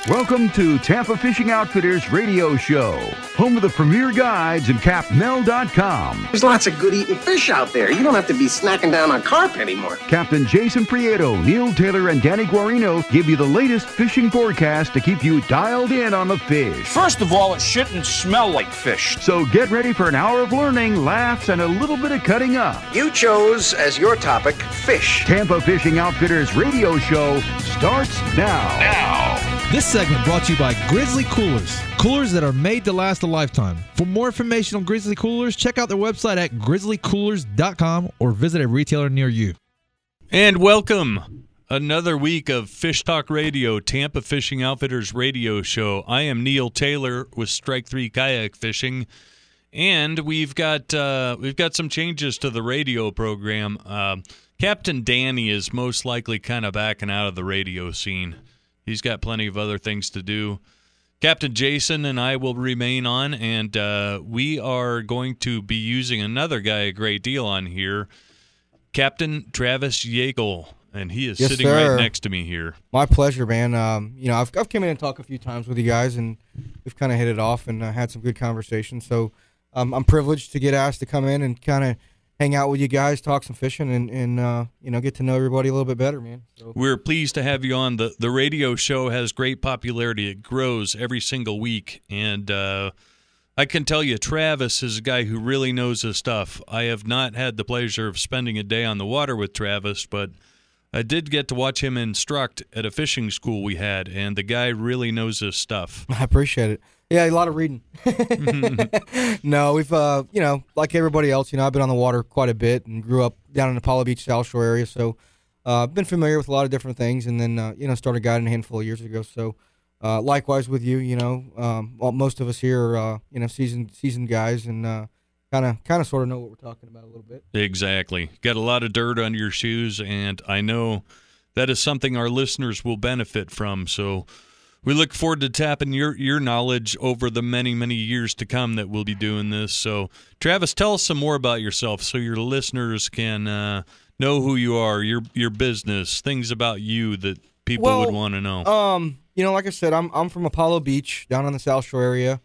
Welcome to Tampa Fishing Outfitters Radio Show, home of the premier guides and capmel.com. There's lots of good eating fish out there. You don't have to be snacking down on carp anymore. Captain Jason Prieto, Neil Taylor, and Danny Guarino give you the latest fishing forecast to keep you dialed in on the fish. First of all, it shouldn't smell like fish. So get ready for an hour of learning, laughs, and a little bit of cutting up. You chose as your topic fish. Tampa Fishing Outfitters Radio Show starts now. This segment brought to you by Grizzly Coolers. Coolers that are made to last a lifetime. For more information on Grizzly Coolers, check out their website at grizzlycoolers.com or visit a retailer near you. And welcome. Another week of Fish Talk Radio, Tampa Fishing Outfitters Radio Show. I am Neil Taylor with Strike 3 Kayak Fishing. And we've got some changes to the radio program. Captain Danny is most likely kind of backing out of the radio scene. He's got plenty of other things to do. Captain Jason and I will remain on, and we are going to be using another guy a great deal on here, Captain Travis Yeagle, and he is sitting right next to me here. My pleasure, man. I've come in and talked a few times with you guys, and we've kind of hit it off and had some good conversations. So I'm privileged to get asked to come in and kind of hang out with you guys, talk some fishing, and get to know everybody a little bit better, man. So. We're pleased to have you on. The radio show has great popularity. It grows every single week, and I can tell you Travis is a guy who really knows his stuff. I have not had the pleasure of spending a day on the water with Travis, but I did get to watch him instruct at a fishing school we had, and the guy really knows his stuff. I appreciate it. Yeah, a lot of reading. No, we've, like everybody else, I've been on the water quite a bit and grew up down in the Apollo Beach, South Shore area. So I've been familiar with a lot of different things, and then, started guiding a handful of years ago. So likewise with you, most of us here are, seasoned guys and kind of sort of know what we're talking about a little bit. Exactly. Got a lot of dirt under your shoes, and I know that is something our listeners will benefit from. So we look forward to tapping your knowledge over the many, many years to come that we'll be doing this. So, Travis, tell us some more about yourself so your listeners can know who you are, your business, things about you that people would want to know. Like I said, I'm from Apollo Beach down on the South Shore area.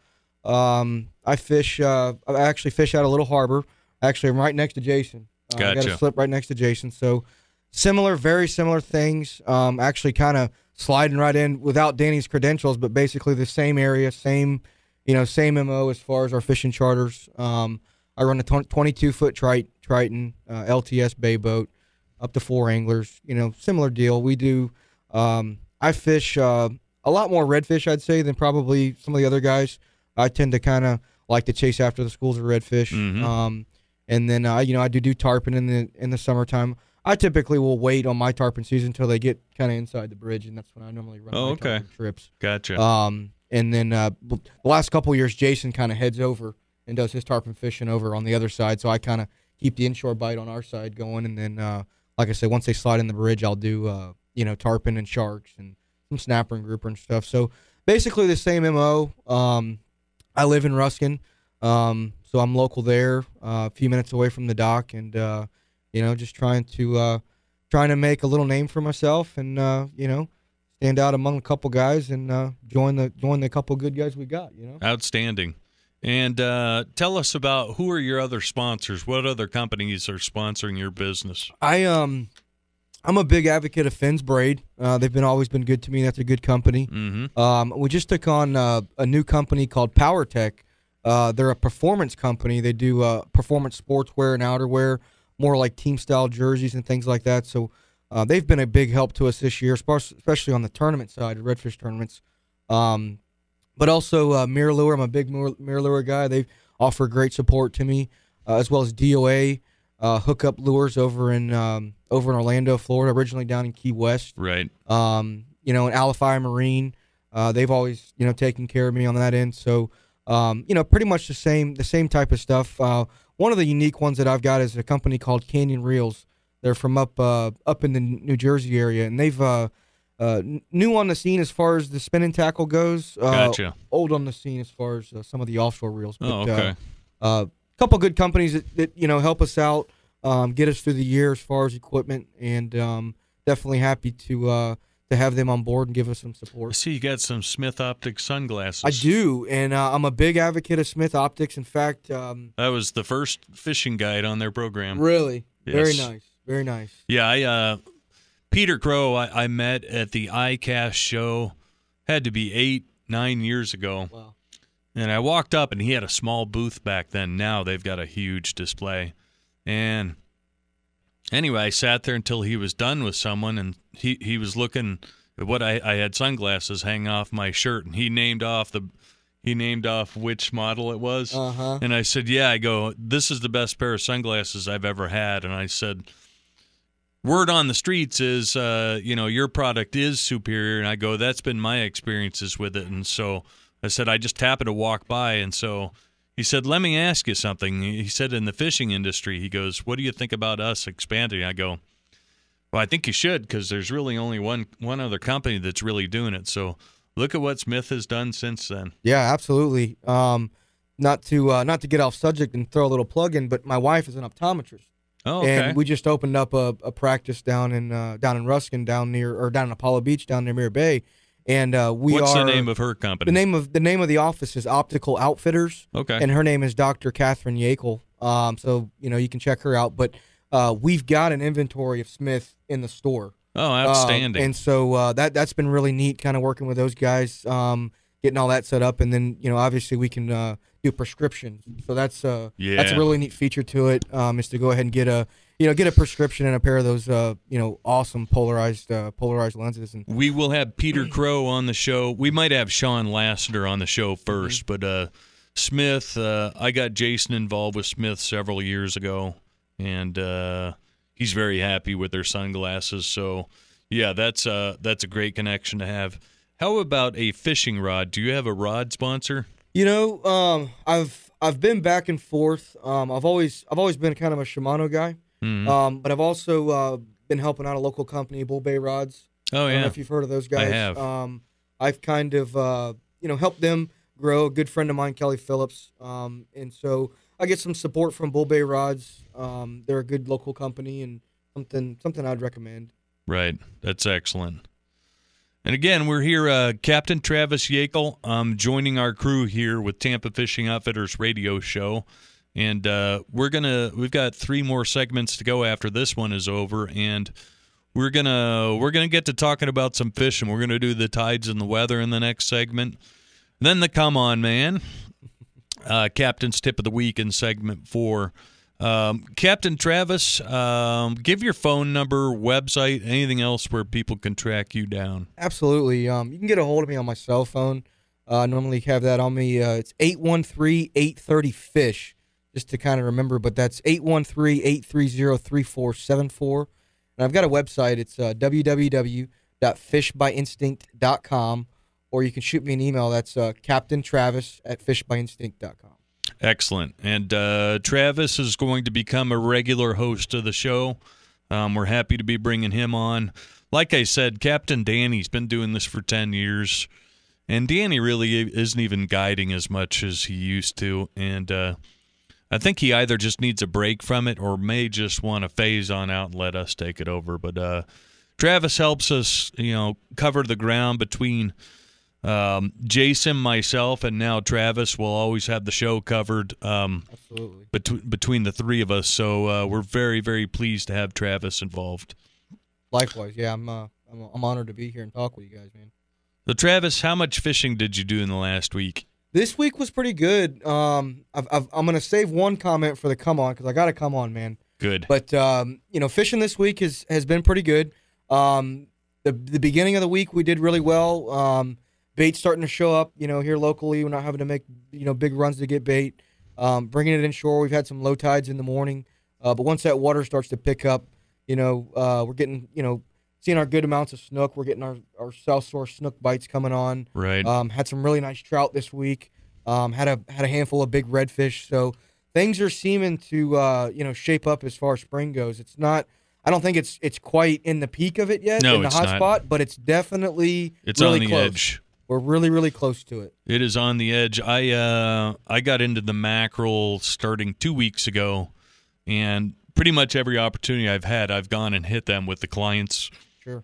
I fish. I actually fish out of Little Harbor. Actually, I'm right next to Jason. Gotcha. I got a slip right next to Jason. So, very similar things. Actually, kind of sliding right in without Danny's credentials, but basically the same area, same MO as far as our fishing charters. I run a 22-foot Triton LTS bay boat, up to 4 anglers. Similar deal. We do. I fish a lot more redfish, I'd say, than probably some of the other guys. I tend to kind of like to chase after the schools of redfish. Mm-hmm. And then I do tarpon in the summertime. I typically will wait on my tarpon season until they get kind of inside the bridge, and that's when I normally run my tarpon trips. Gotcha. And then the last couple of years, Jason kind of heads over and does his tarpon fishing over on the other side, so I kind of keep the inshore bite on our side going, and then, like I said, once they slide in the bridge, I'll do, tarpon and sharks and some snapper and grouper and stuff. So basically the same MO. I live in Ruskin, so I'm local there, a few minutes away from the dock, and just trying to make a little name for myself and stand out among a couple guys and join the couple good guys we got. Outstanding. And tell us about who are your other sponsors? What other companies are sponsoring your business? I'm a big advocate of Finn's Braid. They've always been good to me. That's a good company. Mm-hmm. We just took on a new company called PowerTech. They're a performance company. They do performance sportswear and outerwear, more like team-style jerseys and things like that. So they've been a big help to us this year, especially on the tournament side, redfish tournaments. But also MirrOlure. I'm a big MirrOlure guy. They offer great support to me, as well as DOA, Hookup Lures over in Orlando, Florida, originally down in Key West. Right. And Alify Marine. They've always, taken care of me on that end. So, pretty much the same type of stuff. One of the unique ones that I've got is a company called Canyon Reels. They're from up in the New Jersey area, and they've new on the scene as far as the spinning tackle goes. Gotcha. Old on the scene as far as some of the offshore reels. But, okay. A couple good companies that help us out, get us through the year as far as equipment, and definitely happy to to have them on board and give us some support. I see you got some Smith Optics sunglasses. I do, and I'm a big advocate of Smith Optics. In fact, that was the first fishing guide on their program. Really, Yes. very nice, very nice. Yeah, Peter Crow I met at the ICAST show, had to be 8-9 years ago. Wow. And I walked up, and he had a small booth back then. Now they've got a huge display. And anyway, I sat there until he was done with someone, and he was looking at what I had sunglasses hang off my shirt, and he named off which model it was. Uh-huh. And I said, yeah, I go, this is the best pair of sunglasses I've ever had. And I said, word on the streets is, your product is superior. And I go, that's been my experiences with it. And so I said, I just happened to walk by. And so he said, let me ask you something. He said, in the fishing industry, he goes, what do you think about us expanding? I go, well, I think you should, because there's really only one other company that's really doing it. So look at what Smith has done since then. Yeah, absolutely. Not to get off subject and throw a little plug in, but my wife is an optometrist. Oh, okay. And we just opened up a practice down in Ruskin, down in Apollo Beach, down near Mirror Bay. And what's the name of her company? The name of the office is Optical Outfitters. Okay. And her name is Dr. Catherine Yakel. So you can check her out. But we've got an inventory of Smith in the store. Oh, outstanding. And so that's been really neat, kind of working with those guys, getting all that set up, and then obviously we can do prescriptions. So that's a really neat feature to it, is to go ahead and get a prescription and a pair of those awesome polarized lenses. And we will have Peter Crow on the show. We might have Sean Lassiter on the show first, but Smith, I got Jason involved with Smith several years ago, and he's very happy with their sunglasses. So, yeah, that's a great connection to have. How about a fishing rod? Do you have a rod sponsor? I've been back and forth. I've always been kind of a Shimano guy. Mm-hmm. But I've also been helping out a local company, Bull Bay Rods. Oh, yeah. I don't know if you've heard of those guys. I have. I've kind of helped them grow. A good friend of mine, Kelly Phillips, and so I get some support from Bull Bay Rods. They're a good local company and something I'd recommend. Right. That's excellent. And again, we're here, Captain Travis Yakel, joining our crew here with Tampa Fishing Outfitters radio show. And we've got 3 more segments to go after this one is over, and we're gonna get to talking about some fishing. We're gonna do the tides and the weather in the next segment. And then the come on man, Captain's tip of the week in segment 4. Captain Travis, give your phone number, website, anything else where people can track you down. Absolutely. You can get a hold of me on my cell phone. Normally have that on me. It's 813-830-FISH, just to kind of remember, but that's 813-830-3474. And I've got a website. It's www.fishbyinstinct.com, or you can shoot me an email. That's captaintravis@fishbyinstinct.com. Excellent. And Travis is going to become a regular host of the show. We're happy to be bringing him on. Like I said, Captain Danny's been doing this for 10 years, and Danny really isn't even guiding as much as he used to. And I think he either just needs a break from it or may just want to phase on out and let us take it over. But Travis helps us, cover the ground between Jason, myself, and now Travis. Will always have the show covered. Absolutely. Between the 3 of us, so we're very, very pleased to have Travis involved. Likewise, yeah, I'm honored to be here and talk with you guys, man. So, Travis, how much fishing did you do in the last week? This week was pretty good. I'm gonna save one comment for the come on, because I got to come on, man. Good. But fishing this week has been pretty good. The beginning of the week we did really well. Bait's starting to show up, here locally. We're not having to make, big runs to get bait. Bringing it inshore. We've had some low tides in the morning. But once that water starts to pick up, we're getting, seeing our good amounts of snook. We're getting our South Shore snook bites coming on. Right. Had some really nice trout this week. Had a handful of big redfish. So things are seeming to, shape up as far as spring goes. It's not, I don't think it's quite in the peak of it yet, in the hot spot, but it's definitely really on the close. Edge. We're really, really close to it. It is on the edge. I got into the mackerel starting 2 weeks ago, and pretty much every opportunity I've had, I've gone and hit them with the clients. Sure.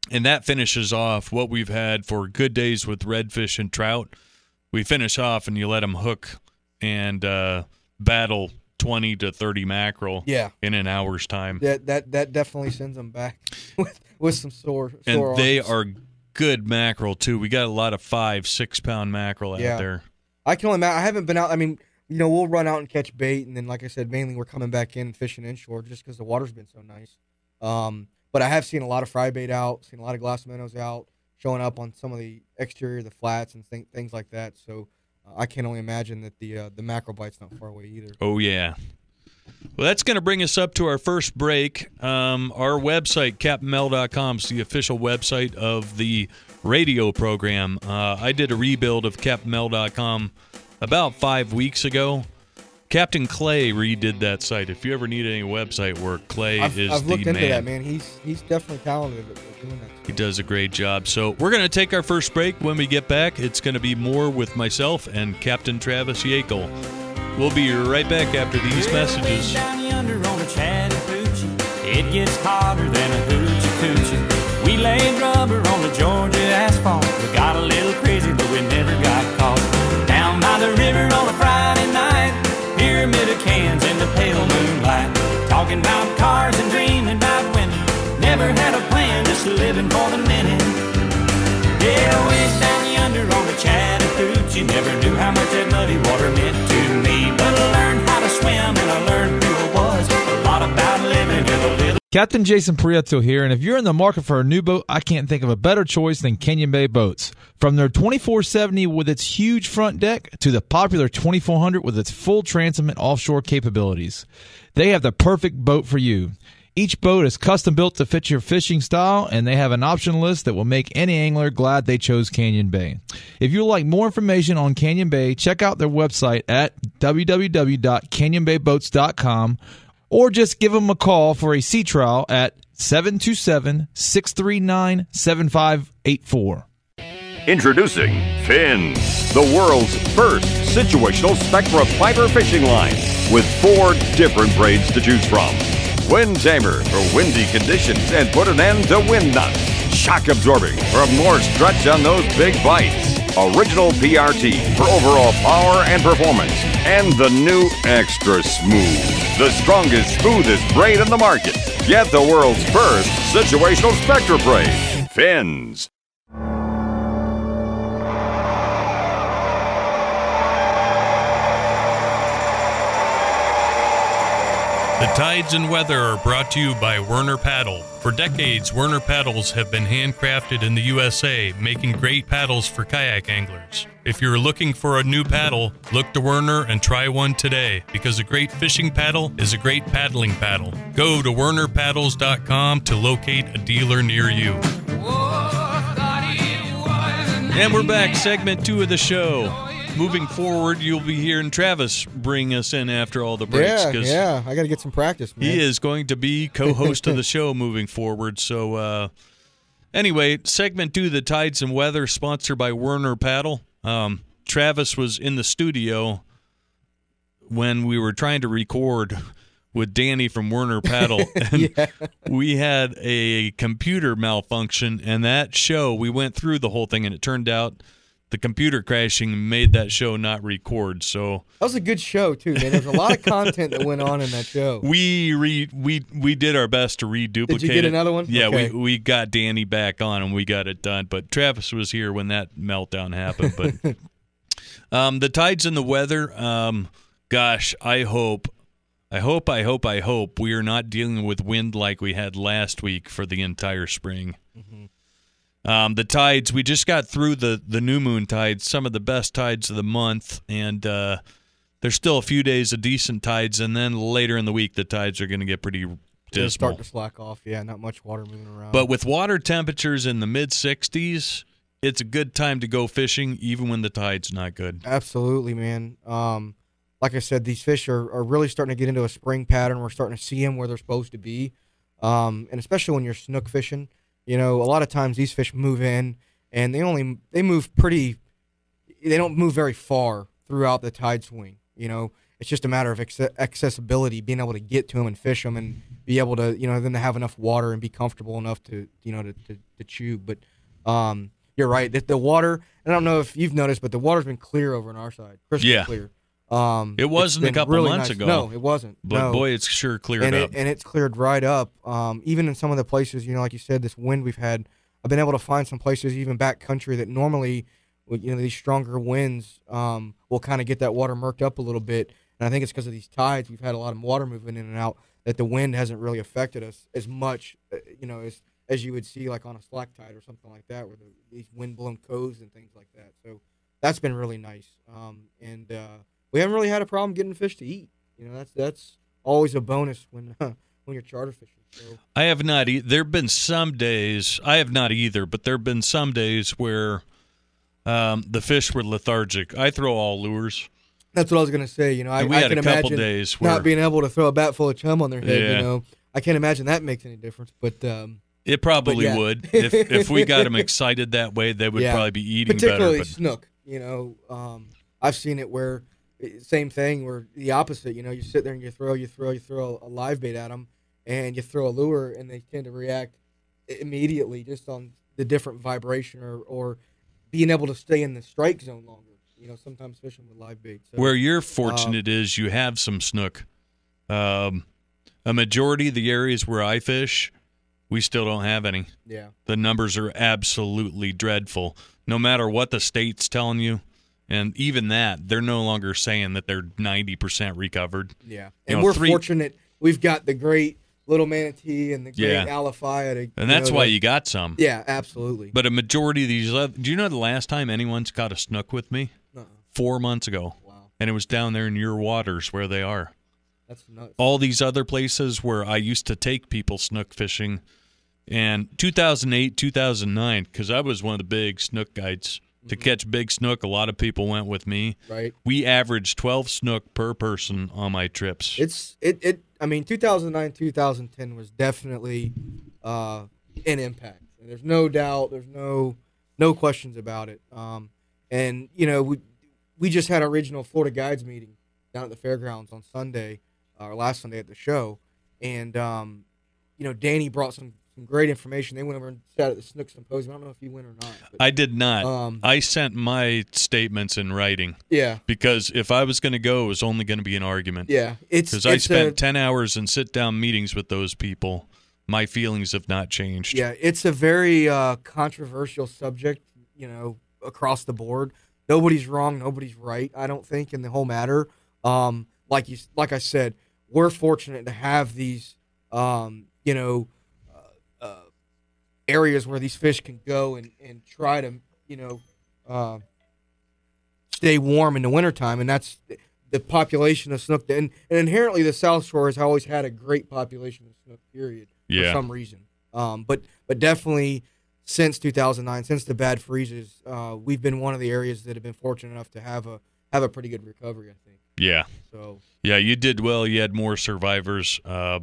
And that finishes off what we've had for good days with redfish and trout. We finish off and you let them hook and battle 20 to 30 mackerel in an hour's time. That definitely sends them back with some sore And they arms. are good mackerel, too. We got a lot of 5-6 pound mackerel out there. I can only imagine. I haven't been out. I mean, we'll run out and catch bait, and then, like I said, mainly we're coming back in fishing inshore just because the water's been so nice. But I have seen a lot of fry bait out, seen a lot of glass minnows out, showing up on some of the exterior, the flats, and things like that. So I can only imagine that the mackerel bite's not far away either. Oh, yeah. Well, that's going to bring us up to our first break. Our website, CaptainMel.com, is the official website of the radio program. I did a rebuild of CaptainMel.com about 5 weeks ago. Captain Clay redid that site. If you ever need any website work, Clay is the man. I've looked into that, man. He's definitely talented at doing that. He does a great job. So we're going to take our first break. When we get back, it's going to be more with myself and Captain Travis Yakel. We'll be right back after these messages. Down yonder on the Chattahoochee, it gets hotter than a hoochie coochie. We laid rubber on the Georgia asphalt. We got a little crazy, but we never got caught. Down by the river on a Friday night, pyramid of cans in the pale moonlight. Talking about cars and dreaming about women. Never had a plan, just living for the minute. Yeah, way down yonder on the Chattahoochee, never knew how much that muddy water meant to me. But I learned how to swim and I learned who I was. A lot about living in a little. Captain Jason Prieto here, and if you're in the market for a new boat, I can't think of a better choice than Canyon Bay Boats. From their 2470 with its huge front deck to the popular 2400 with its full transom and offshore capabilities, they have the perfect boat for you. Each boat is custom built to fit your fishing style, and they have an option list that will make any angler glad they chose Canyon Bay. If you'd like more information on Canyon Bay, check out their website at www.canyonbayboats.com or just give them a call for a sea trial at 727-639-7584. Introducing Fins, the world's first situational Spectra fiber fishing line with 4 different braids to choose from. Wind tamer for windy conditions and put an end to wind knots. Shock absorbing for more stretch on those big bites. Original PRT for overall power and performance. And the new Extra Smooth, the strongest, smoothest braid in the market. Get the world's first situational Spectra braid. Fins. The tides and weather are brought to you by Werner Paddle. For decades, Werner paddles have been handcrafted in the USA, making great paddles for kayak anglers. If you're looking for a new paddle, look to Werner and try one today, because a great fishing paddle is a great paddling paddle. Go to wernerpaddles.com to locate a dealer near you. And we're back, segment 2 of the show. Moving forward, you'll be hearing Travis bring us in after all the breaks. Yeah, I got to get some practice, man. He is going to be co-host of the show moving forward. So, anyway, segment 2, the tides and weather, sponsored by Werner Paddle. Travis was in the studio when we were trying to record with Danny from Werner Paddle, and we had a computer malfunction, and that show, we went through the whole thing, and it turned out the computer crashing made that show not record. So that was a good show too, man. There's a lot of content that went on in that show. We did our best to reduplicate. Did you get another one? Yeah, okay. we got Danny back on and we got it done. But Travis was here when that meltdown happened. But the tides and the weather. Gosh, I hope we are not dealing with wind like we had last week for the entire spring. Mm-hmm. The tides, we just got through the new moon tides, some of the best tides of the month, and there's still a few days of decent tides, and then later in the week the tides are going to get pretty dismal. Start to slack off, not much water moving around. But with water temperatures in the mid-60s, it's a good time to go fishing, even when the tide's not good. Absolutely, man. Like I said, these fish are really starting to get into a spring pattern. We're starting to see them where they're supposed to be, and especially when you're snook fishing. A lot of times these fish move in, and they move they don't move very far throughout the tide swing. It's just a matter of accessibility, being able to get to them and fish them. And be able to, then to have enough water and be comfortable enough to, to chew. But you're right. The water, I don't know if you've noticed, but the water's been clear over on our side. Crystal clear. It wasn't a couple really months nice. ago. No, it wasn't. But boy, it's sure cleared up. And it's cleared right up. Even in some of the places, like you said, this wind we've had, I've been able to find some places, even back country, that normally, these stronger winds will kind of get that water murked up a little bit. And I think it's because of these tides. We've had a lot of water moving in and out, that the wind hasn't really affected us as much, as you would see like on a slack tide or something like that, where these wind-blown coves and things like that. So that's been really nice. And we haven't really had a problem getting fish to eat. That's always a bonus when you're charter fishing. So. I have not. There have been some days. I have not either, but there have been some days where the fish were lethargic. I throw all lures. That's what I was gonna say. I had can a couple imagine days where, not being able to throw a bat full of chum on their head. I can't imagine that makes any difference. But it probably would. If we got them excited that way, they would probably be eating particularly better. Snook. I've seen it where same thing, where the opposite. You sit there and you throw a live bait at them, and you throw a lure, and they tend to react immediately just on the different vibration or being able to stay in the strike zone longer. Sometimes fishing with live bait. So, where you're fortunate is you have some snook. A majority of the areas where I fish, we still don't have any. Yeah. The numbers are absolutely dreadful. No matter what the state's telling you, and even that, they're no longer saying that they're 90% recovered. Yeah. And we're fortunate. We've got the great little manatee and the great alafia. And that's why you got some. Yeah, absolutely. But a majority of these, do you know the last time anyone's caught a snook with me? 4 months ago. Wow. And it was down there in your waters where they are. That's nuts. All these other places where I used to take people snook fishing, and 2008, 2009, because I was one of the big snook guides. To catch big snook, a lot of people went with me. Right. We averaged 12 snook per person on my trips. 2009, 2010 was definitely an impact. And there's no doubt. There's no questions about it. And we just had our regional Florida Guides meeting down at the fairgrounds on Sunday, or last Sunday at the show. And, Danny brought some great information. They went over and sat at the Snook Symposium. I don't know if you went or not. But, I did not. I sent my statements in writing. Yeah. Because if I was going to go, it was only going to be an argument. Yeah. Because I spent 10 hours in sit-down meetings with those people. My feelings have not changed. Yeah, it's a very controversial subject, across the board. Nobody's wrong, nobody's right, I don't think, in the whole matter. Like I said, we're fortunate to have these, areas where these fish can go and try to, stay warm in the wintertime, and that's the population of snook. And inherently, the South Shore has always had a great population of snook, period, for some reason. But definitely since 2009, since the bad freezes, we've been one of the areas that have been fortunate enough to have a pretty good recovery, I think. Yeah. So. Yeah, you did well. You had more survivors.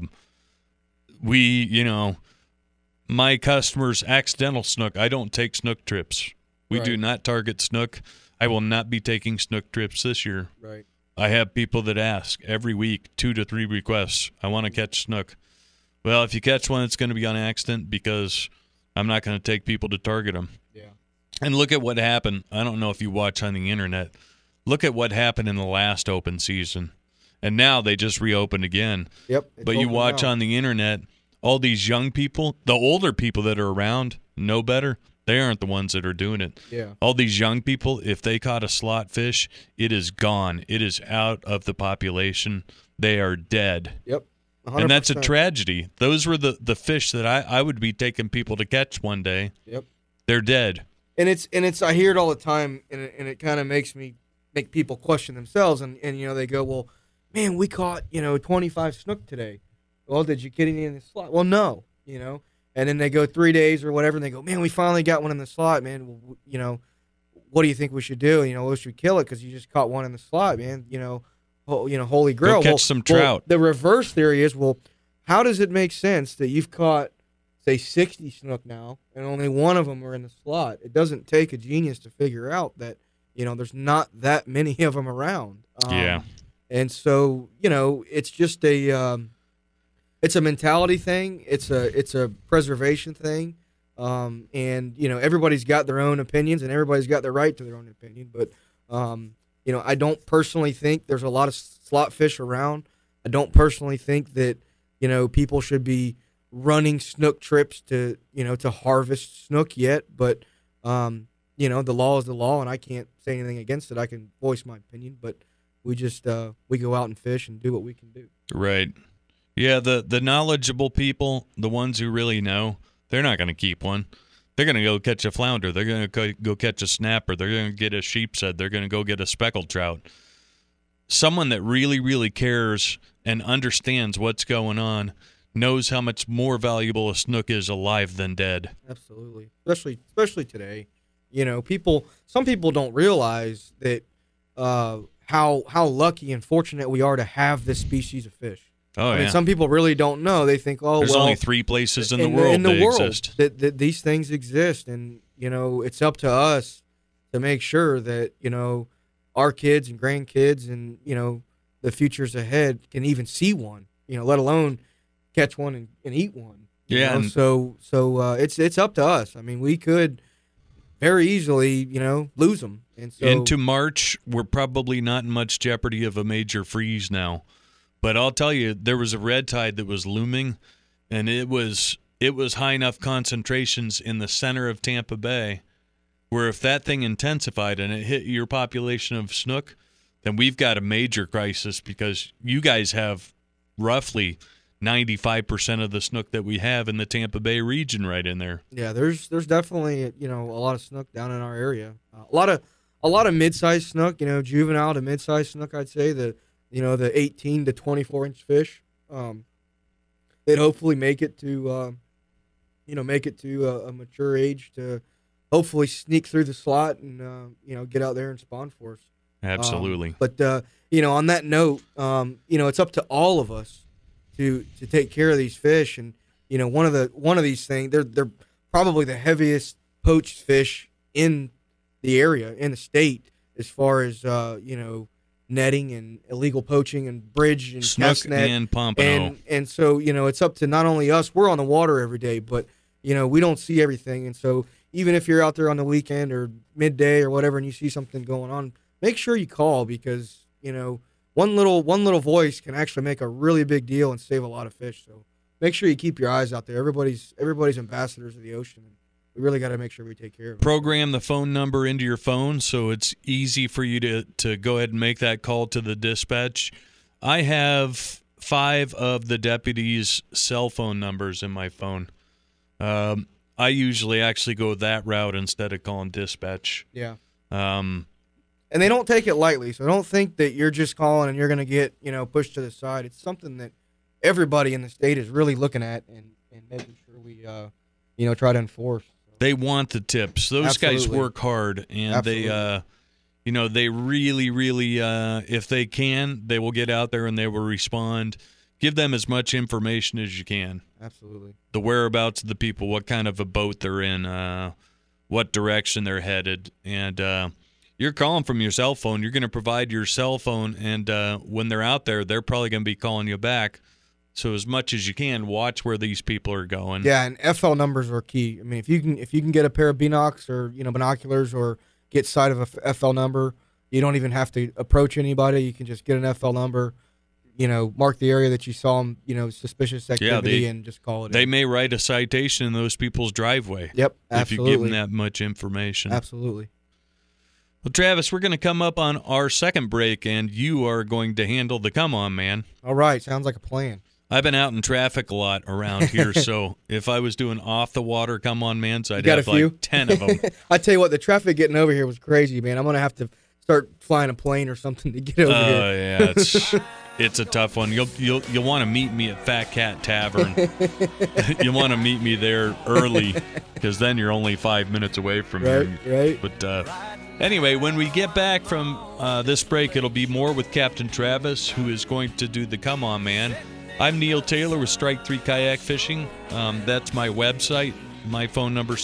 My customers, accidental snook. I don't take snook trips. We do not target snook. I will not be taking snook trips this year. Right. I have people that ask every week, 2 to 3 requests. I want to catch snook. Well, if you catch one, it's going to be on accident because I'm not going to take people to target them. Yeah. And look at what happened. I don't know if you watch on the internet. Look at what happened in the last open season. And now they just reopened again. Yep. But you watch on the internet, all these young people, the older people that are around know better. They aren't the ones that are doing it. Yeah. All these young people, if they caught a slot fish, it is gone. It is out of the population. They are dead. Yep. 100%. And that's a tragedy. Those were the fish that I would be taking people to catch one day. Yep. They're dead. And it's I hear it all the time, and it kind of make people question themselves, and they go, well, man, we caught 25 snook today. Well, did you get any in the slot? Well, no, And then they go 3 days or whatever, and they go, man, we finally got one in the slot, man. Well, what do you think we should do? We should kill it because you just caught one in the slot, man. Holy grail. Go catch some trout. The reverse theory is, how does it make sense that you've caught, say, 60 snook now, and only one of them are in the slot? It doesn't take a genius to figure out that, there's not that many of them around. Yeah. And so, it's just it's a mentality thing. It's a preservation thing. And everybody's got their own opinions, and everybody's got their right to their own opinion. But I don't personally think there's a lot of slot fish around. I don't personally think that people should be running snook trips to harvest snook yet. But the law is the law, and I can't say anything against it. I can voice my opinion, but we just we go out and fish and do what we can do. Right. Yeah, the knowledgeable people, the ones who really know, they're not going to keep one. They're going to go catch a flounder. They're going to go catch a snapper. They're going to get a sheepshead. They're going to go get a speckled trout. Someone that really, really cares and understands what's going on knows how much more valuable a snook is alive than dead. Absolutely, especially today. Some people don't realize that how lucky and fortunate we are to have this species of fish. Oh, I mean, yeah. some people really don't know. They think, there's only 3 places in the world exist. That these things exist, and it's up to us to make sure that our kids and grandkids and the futures ahead can even see one. Let alone catch one and eat one. Yeah. So it's up to us. I mean, we could very easily lose them. And so into March, we're probably not in much jeopardy of a major freeze now. But I'll tell you, there was a red tide that was looming, and it was high enough concentrations in the center of Tampa Bay where if that thing intensified and it hit your population of snook, then we've got a major crisis because you guys have roughly 95% of the snook that we have in the Tampa Bay region right in there. Yeah, there's definitely a lot of snook down in our area. A lot of mid-sized snook, juvenile to mid-sized snook, I'd say the 18 to 24 inch fish. They'd hopefully make it to a mature age to hopefully sneak through the slot and get out there and spawn for us. Absolutely. But on that note, it's up to all of us to take care of these fish. And one of these things, they're probably the heaviest poached fish in the area, in the state, as far as netting and illegal poaching and bridge and snook cast net and pompano. And so it's up to not only us. We're on the water every day, but we don't see everything. And so even if you're out there on the weekend or midday or whatever, and you see something going on, make sure you call, because one little voice can actually make a really big deal and save a lot of fish. So make sure you keep your eyes out there. Everybody's ambassadors of the ocean. We really got to make sure we take care of it. Program the phone number into your phone so it's easy for you to go ahead and make that call to the dispatch. I have 5 of the deputies' cell phone numbers in my phone. I usually actually go that route instead of calling dispatch. Yeah. And they don't take it lightly, so don't think that you're just calling and you're going to get pushed to the side. It's something that everybody in the state is really looking at and making sure we try to enforce. They want the tips. Those Absolutely. guys work hard, and Absolutely. they really, really, if they can, they will get out there and they will respond. Give them as much information as you can. Absolutely. The whereabouts of the people, what kind of a boat they're in, what direction they're headed, and you're calling from your cell phone. You're going to provide your cell phone, and when they're out there, they're probably going to be calling you back. So as much as you can, watch where these people are going. Yeah, and FL numbers are key. I mean, if you can get a pair of binocs or binoculars or get sight of a FL number, you don't even have to approach anybody. You can just get an FL number, mark the area that you saw them, suspicious activity, and just call it. They may write a citation in those people's driveway. Yep, If absolutely. you give them that much information. Absolutely. Well, Travis, we're going to come up on our second break, and you are going to handle the come on, man. All right, sounds like a plan. I've been out in traffic a lot around here, so if I was doing off the water come on, man, so I'd got have a few? like 10 of them. I tell you what, the traffic getting over here was crazy, man. I'm gonna have to start flying a plane or something to get over here. Yeah, it's a tough one. You'll want to meet me at Fat Cat Tavern. You want to meet me there early, because then you're only 5 minutes away from here. Right. But anyway, when we get back from this break, it'll be more with Captain Travis, who is going to do the come on, man. I'm Neil Taylor with Strike 3 Kayak Fishing. That's my website. My phone number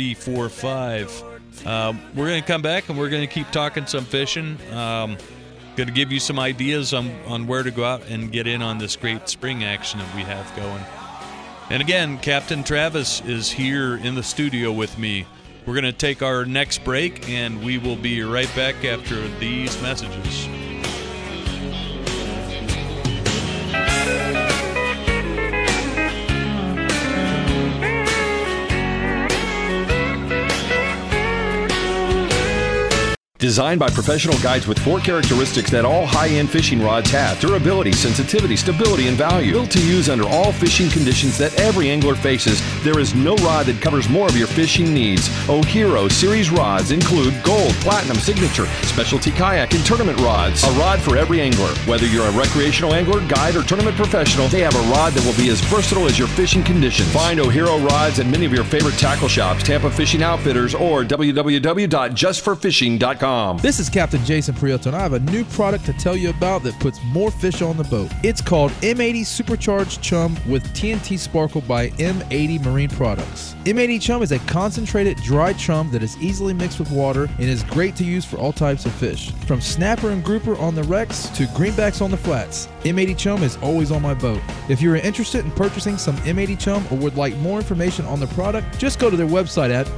727-692-6345. We're going to come back and we're going to keep talking some fishing. Going to give you some ideas on where to go out and get in on this great spring action that we have going. And again, Captain Travis is here in the studio with me. We're going to take our next break, and we will be right back after these messages. Designed by professional guides with 4 characteristics that all high-end fishing rods have: durability, sensitivity, stability, and value. Built to use under all fishing conditions that every angler faces, there is no rod that covers more of your fishing needs. O'Hero series rods include gold, platinum, signature, specialty kayak, and tournament rods. A rod for every angler. Whether you're a recreational angler, guide, or tournament professional, they have a rod that will be as versatile as your fishing conditions. Find O'Hero rods at many of your favorite tackle shops, Tampa Fishing Outfitters, or www.justforfishing.com. This is Captain Jason Prieto, and I have a new product to tell you about that puts more fish on the boat. It's called M80 Supercharged Chum with TNT Sparkle by M80 Marine Products. M80 Chum is a concentrated dry chum that is easily mixed with water and is great to use for all types of fish. From snapper and grouper on the wrecks to greenbacks on the flats, M80 Chum is always on my boat. If you're interested in purchasing some M80 Chum or would like more information on the product, just go to their website at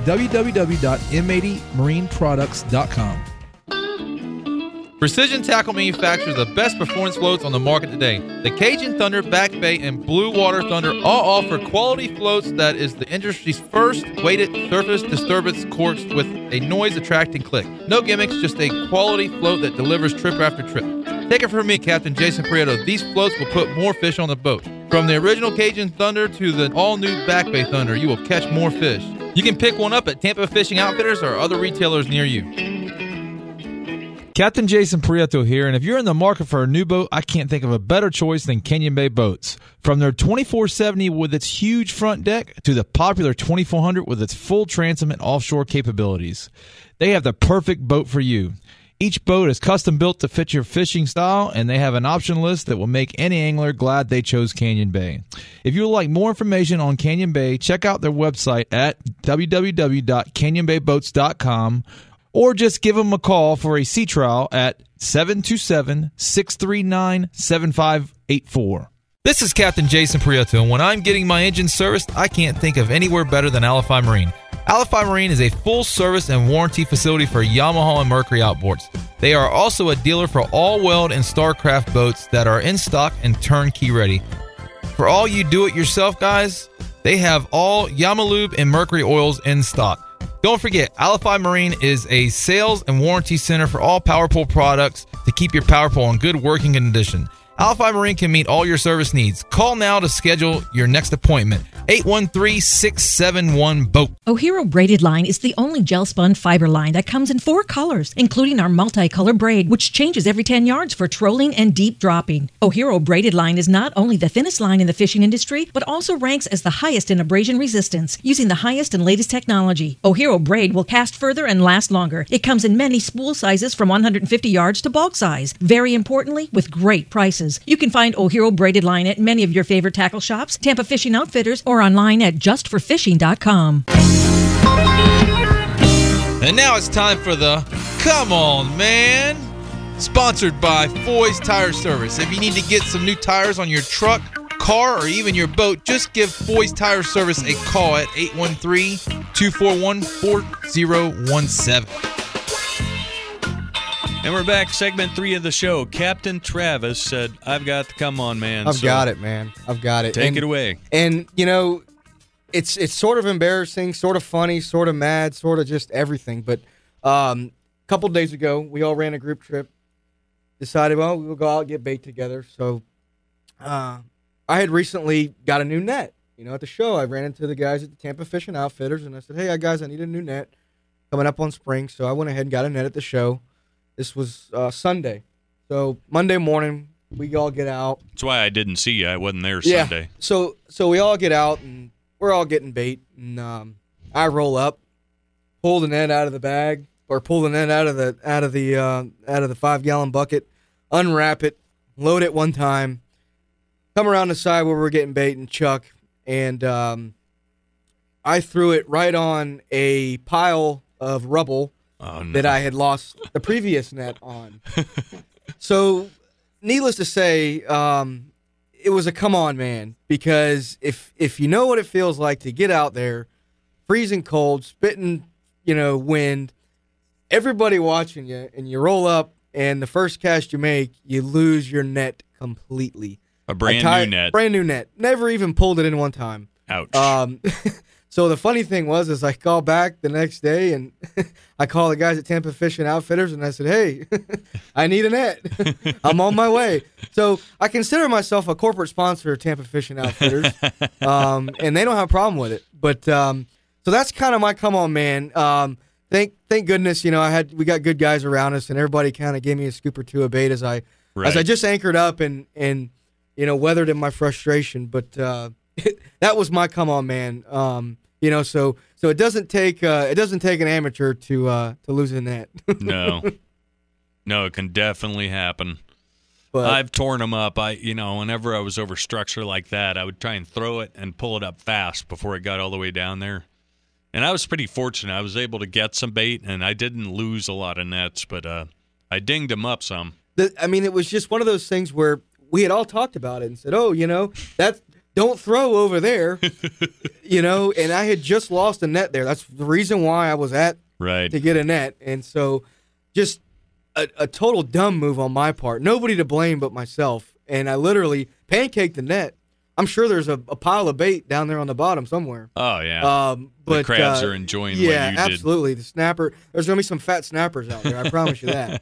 www.m80marineproducts.com. Precision Tackle manufactures the best performance floats on the market today. The Cajun Thunder, Back Bay, and Blue Water Thunder all offer quality floats that is the industry's first weighted surface disturbance corks with a noise-attracting click. No gimmicks, just a quality float that delivers trip after trip. Take it from me, Captain Jason Prieto. These floats will put more fish on the boat. From the original Cajun Thunder to the all-new Back Bay Thunder, you will catch more fish. You can pick one up at Tampa Fishing Outfitters or other retailers near you. Captain Jason Prieto here, and if you're in the market for a new boat, I can't think of a better choice than Canyon Bay Boats. From their 2470 with its huge front deck to the popular 2400 with its full transom and offshore capabilities, they have the perfect boat for you. Each boat is custom built to fit your fishing style, and they have an option list that will make any angler glad they chose Canyon Bay. If you would like more information on Canyon Bay, check out their website at www.canyonbayboats.com, or just give them a call for a sea trial at 727-639-7584. This is Captain Jason Prieto, and when I'm getting my engine serviced, I can't think of anywhere better than Alify Marine. Alify Marine is a full-service and warranty facility for Yamaha and Mercury outboards. They are also a dealer for all Weld and Starcraft boats that are in stock and turnkey ready. For all you do-it-yourself guys, they have all Yamalube and Mercury oils in stock. Don't forget, Alify Marine is a sales and warranty center for all PowerPole products to keep your PowerPole in good working condition. Alify Marine can meet all your service needs. Call now to schedule your next appointment. 813-671-BOAT. O'Hero Braided Line is the only gel-spun fiber line that comes in 4 colors, including our multicolor braid, which changes every 10 yards for trolling and deep dropping. O'Hero Braided Line is not only the thinnest line in the fishing industry, but also ranks as the highest in abrasion resistance, using the highest and latest technology. O'Hero Braid will cast further and last longer. It comes in many spool sizes from 150 yards to bulk size. Very importantly, with great prices. You can find O'Hero Braided Line at many of your favorite tackle shops, Tampa Fishing Outfitters, or online at justforfishing.com. And now it's time for the Come On Man, sponsored by Foy's Tire Service. If you need to get some new tires on your truck, car, or even your boat, just give Foy's Tire Service a call at 813-241-4017. And we're back, segment 3 of the show. Captain Travis said, I've got the Come On Man. I've got it, man. I've got it. Take it away. And, you know, it's sort of embarrassing, sort of funny, sort of mad, sort of just everything. But a couple days ago, we all ran a group trip, decided, well, we'll go out and get bait together. So I had recently got a new net. You know, at the show, I ran into the guys at the Tampa Fishing Outfitters, and I said, hey, guys, I need a new net coming up on spring. So I went ahead and got a net at the show. This was Sunday. So Monday morning, we all get out. That's why I didn't see you. I wasn't there Sunday. So we all get out, and we're all getting bait. And I roll up, pull the net out of the bag, or pull the net out of the 5-gallon bucket, unwrap it, load it one time, come around the side where we're getting bait and chuck, and I threw it right on a pile of rubble that I had lost the previous net on. So, needless to say, it was a come on, man. Because if you know what it feels like to get out there, freezing cold, spitting, wind, everybody watching you, and you roll up, and the first cast you make, you lose your net completely. A brand new net. Never even pulled it in one time. Ouch. So the funny thing was I called back the next day, and I called the guys at Tampa Fishing Outfitters, and I said, hey, I need a net. I'm on my way. So I consider myself a corporate sponsor of Tampa Fishing Outfitters, and they don't have a problem with it. But so that's kind of my come on, man. Thank goodness, we got good guys around us, and everybody kind of gave me a scoop or two of bait as I just anchored up and weathered in my frustration. But that was my come on, man. So it doesn't take an amateur to lose a net. No, it can definitely happen. But I've torn them up. Whenever I was over structure like that, I would try and throw it and pull it up fast before it got all the way down there. And I was pretty fortunate. I was able to get some bait, and I didn't lose a lot of nets, but I dinged them up some. It was just one of those things where we had all talked about it and said, that's don't throw over there, and I had just lost a net there. That's the reason why I was to get a net. And so just a total dumb move on my part. Nobody to blame but myself. And I literally pancaked the net. I'm sure there's a pile of bait down there on the bottom somewhere. Oh, yeah. But the crabs are enjoying what you did. Yeah, absolutely. The snapper, there's going to be some fat snappers out there. I promise you that.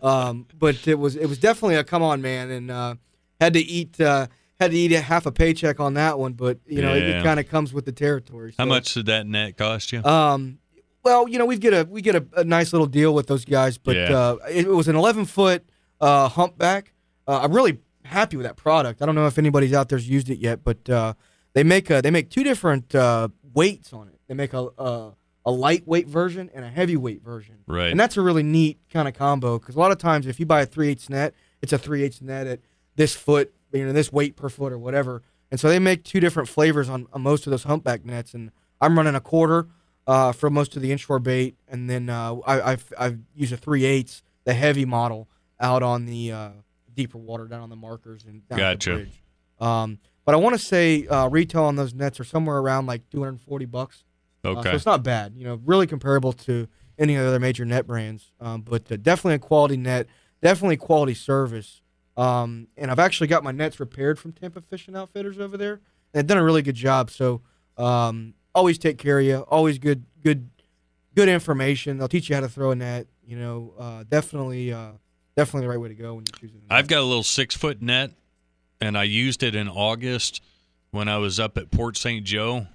But it was definitely a come on, man. And had to eat a half a paycheck on that one, but it kind of comes with the territory. So. How much did that net cost you? Well, we get a nice little deal with those guys, but it was an 11-foot humpback. I'm really happy with that product. I don't know if anybody's out there's used it yet, but they make two different weights on it. They make a lightweight version and a heavyweight version, right? And that's a really neat kind of combo because a lot of times if you buy a 3/8 net, it's a 3/8 net at this foot. This weight per foot or whatever. And so they make two different flavors on most of those humpback nets. And I'm running a quarter for most of the inshore bait. And then I've used a 3/8, the heavy model, out on the deeper water, down on the markers and down at the bridge. But I want to say retail on those nets are somewhere around like $240. Okay. So it's not bad. Really comparable to any other major net brands. But definitely a quality net, definitely quality service. And I've actually got my nets repaired from Tampa Fishing Outfitters over there. And they've done a really good job. So always take care of you. Always good information. They'll teach you how to throw a net. Definitely the right way to go when you're choosing a net. I've got a little 6-foot net, and I used it in August when I was up at Port St. Joe,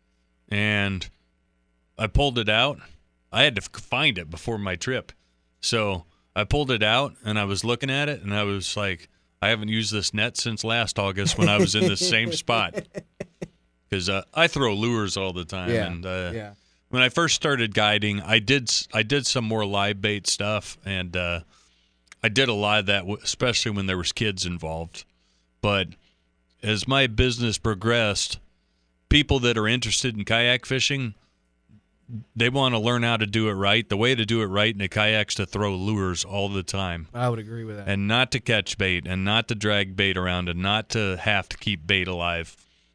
and I pulled it out. I had to find it before my trip, so I pulled it out, and I was looking at it, and I was like, I haven't used this net since last August when I was in the same spot. Because I throw lures all the time. Yeah, and when I first started guiding, I did some more live bait stuff, and I did a lot of that, especially when there was kids involved. But as my business progressed, people that are interested in kayak fishing, they want to learn how to do it right. The way to do it right in a kayak's to throw lures all the time. I would agree with that. And not to catch bait, and not to drag bait around, and not to have to keep bait alive.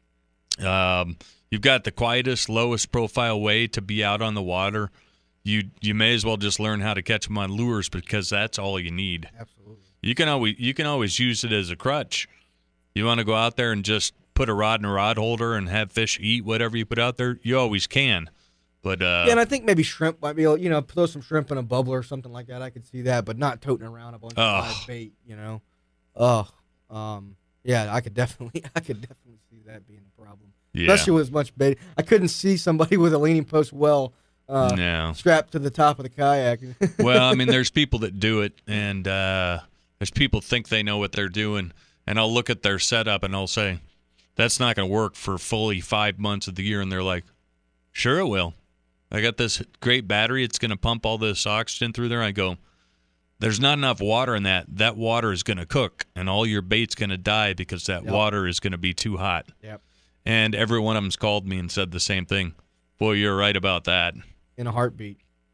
You've got the quietest, lowest profile way to be out on the water. You may as well just learn how to catch them on lures because that's all you need. Absolutely. You can always use it as a crutch. You want to go out there and just put a rod in a rod holder and have fish eat whatever you put out there, you always can. But and I think maybe shrimp might be able, throw some shrimp in a bubbler or something like that. I could see that, but not toting around a bunch of live bait, Yeah, I could definitely see that being a problem. Yeah. Especially with as much bait. I couldn't see somebody with a leaning post strapped to the top of the kayak. Well, there's people that do it, and there's people think they know what they're doing, and I'll look at their setup and I'll say, that's not going to work for fully 5 months of the year, and they're like, sure it will. I got this great battery. It's going to pump all this oxygen through there. I go, there's not enough water in that. That water is going to cook, and all your bait's going to die because that water is going to be too hot. Yep. And every one of them's called me and said the same thing. Boy, you're right about that. In a heartbeat.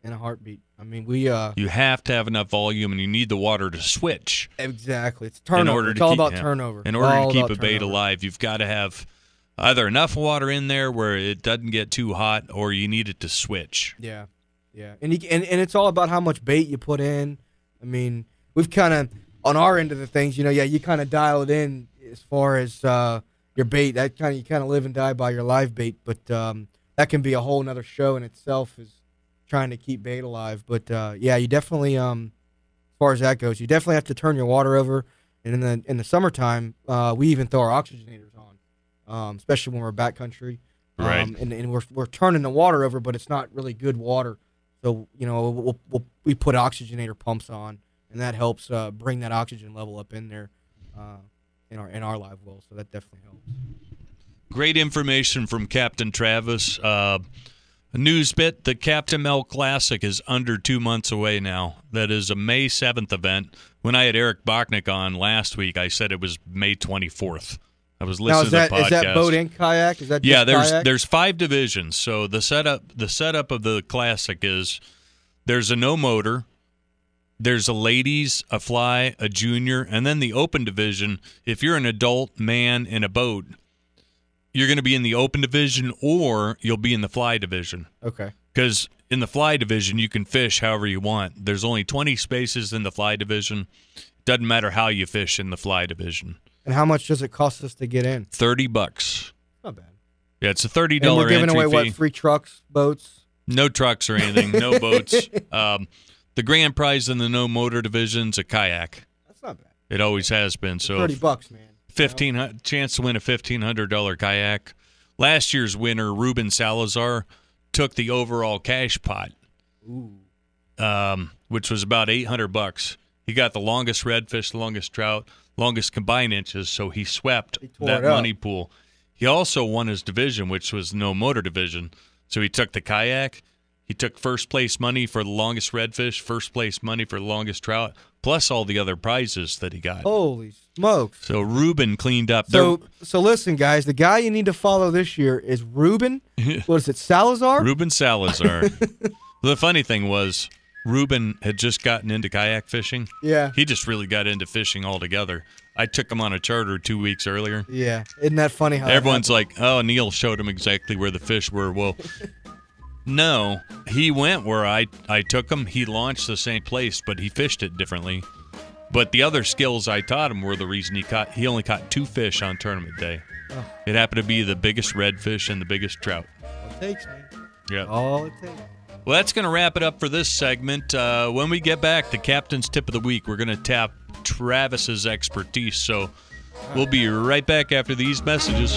In a heartbeat. I mean, we you have to have enough volume, and you need the water to switch. Exactly. It's turnover. It's all about turnover. In order to keep a bait alive, you've got to have either enough water in there where it doesn't get too hot, or you need it to switch. Yeah. And it's all about how much bait you put in. I mean, we've kind of, on our end of the things, you kind of dial it in as far as your bait. You kind of live and die by your live bait, but that can be a whole nother show in itself, is trying to keep bait alive. But you definitely, as far as that goes, you definitely have to turn your water over. And in the summertime, we even throw our oxygenators on, especially when we're backcountry. Right. And we're turning the water over, but it's not really good water. So we put oxygenator pumps on, and that helps bring that oxygen level up in there in our live well. So that definitely helps. Great information from Captain Travis. A news bit: the Captain Mel Classic is under 2 months away now. That is a May 7th event. When I had Eric Bachnick on last week, I said it was May 24th. I was listening to the podcast. Is that boat and kayak? Is that just kayak? There's 5 divisions. So the setup of the Classic is there's a no motor, there's a ladies, a fly, a junior, and then the open division. If you're an adult man in a boat, you're going to be in the open division, or you'll be in the fly division. Okay. Because in the fly division, you can fish however you want. There's only 20 spaces in the fly division. Doesn't matter how you fish in the fly division. And how much does it cost us to get in? $30. Not bad. Yeah, it's a $30 entry fee. And we're giving away, what, free trucks, boats? No trucks or anything, no boats. The grand prize in the no motor division's a kayak. That's not bad. It always has been. So $30, man. Chance to win a $1,500 kayak. Last year's winner, Ruben Salazar, took the overall cash pot, which was about $800. He got the longest redfish, the longest trout, longest combined inches, so he swept that money pool. He also won his division, which was no motor division. So he took the kayak. He took first place money for the longest redfish, first place money for the longest trout, plus all the other prizes that he got. Holy smokes. So Ruben cleaned up. So listen, guys, the guy you need to follow this year is Ruben. What is it, Salazar? Ruben Salazar. The funny thing was, Ruben had just gotten into kayak fishing. Yeah. He just really got into fishing altogether. I took him on a charter 2 weeks earlier. Yeah. Isn't that funny how everyone's like, oh, Neil showed him exactly where the fish were. Well, no, he went where I took him. He launched the same place, but he fished it differently. But the other skills I taught him were the reason he only caught 2 fish on tournament day. Oh. It happened to be the biggest redfish and the biggest trout. All it takes, man. Yeah. All it takes. Well, that's going to wrap it up for this segment. When we get back, the Captain's Tip of the Week, we're going to tap Travis's expertise. So we'll be right back after these messages.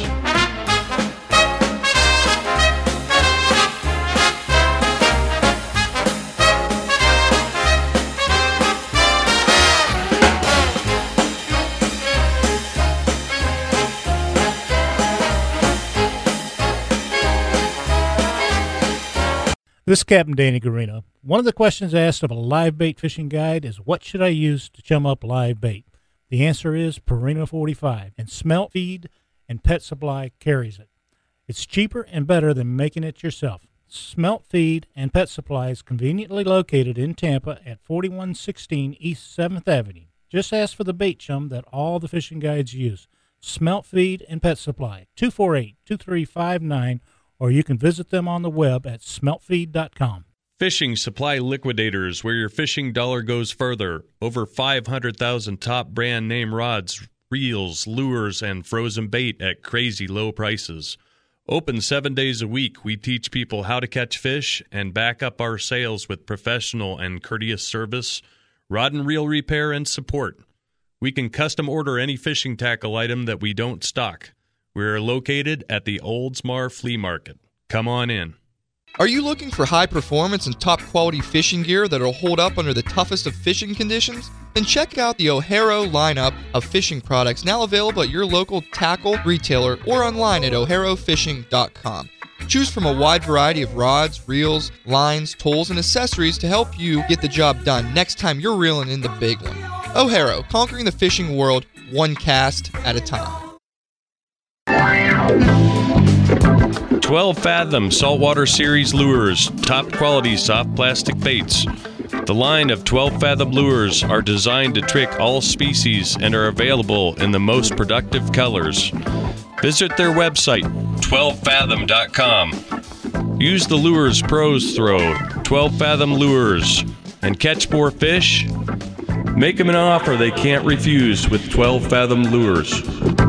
This is Captain Danny Garino. One of the questions asked of a live bait fishing guide is, what should I use to chum up live bait? The answer is Purina 45, and Smelt Feed and Pet Supply carries it. It's cheaper and better than making it yourself. Smelt Feed and Pet Supply is conveniently located in Tampa at 4116 East 7th Avenue. Just ask for the bait chum that all the fishing guides use. Smelt Feed and Pet Supply, 248-2359, or you can visit them on the web at smeltfeed.com. Fishing Supply Liquidators, where your fishing dollar goes further. Over 500,000 top brand name rods, reels, lures, and frozen bait at crazy low prices. Open 7 days a week, we teach people how to catch fish and back up our sales with professional and courteous service, rod and reel repair, and support. We can custom order any fishing tackle item that we don't stock. We're located at the Oldsmar Flea Market. Come on in. Are you looking for high performance and top quality fishing gear that'll hold up under the toughest of fishing conditions? Then check out the O'Haro lineup of fishing products now available at your local tackle retailer or online at o'harofishing.com. Choose from a wide variety of rods, reels, lines, tools, and accessories to help you get the job done next time you're reeling in the big one. O'Haro, conquering the fishing world one cast at a time. 12 Fathom Saltwater Series lures, top quality soft plastic baits. The line of 12 Fathom lures are designed to trick all species and are available in the most productive colors. Visit their website, 12fathom.com. Use the Lures Pros Throw, 12 Fathom Lures, and catch more fish. Make them an offer they can't refuse with 12 Fathom Lures.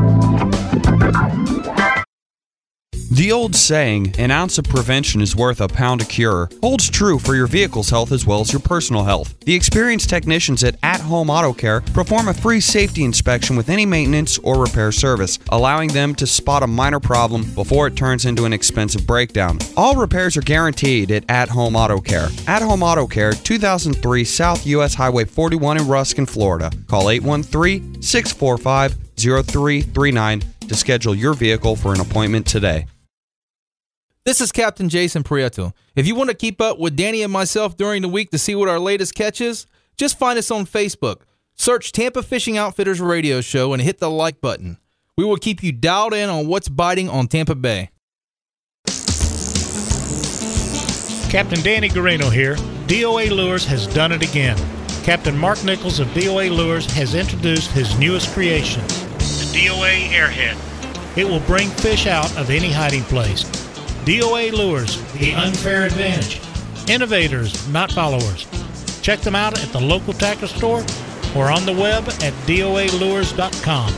The old saying, an ounce of prevention is worth a pound of cure, holds true for your vehicle's health as well as your personal health. The experienced technicians at Home Auto Care perform a free safety inspection with any maintenance or repair service, allowing them to spot a minor problem before it turns into an expensive breakdown. All repairs are guaranteed at Home Auto Care. Home Auto Care, 2003 South US Highway 41 in Ruskin, Florida. Call 813-645-0339 to schedule your vehicle for an appointment today. This is Captain Jason Prieto. If you want to keep up with Danny and myself during the week to see what our latest catch is, just find us on Facebook. Search Tampa Fishing Outfitters Radio Show and hit the like button. We will keep you dialed in on what's biting on Tampa Bay. Captain Danny Garino here. DOA Lures has done it again. Captain Mark Nichols of DOA Lures has introduced his newest creation, the DOA Airhead. It will bring fish out of any hiding place. DOA Lures, the unfair advantage. Innovators, not followers. Check them out at the local tackle store or on the web at doalures.com.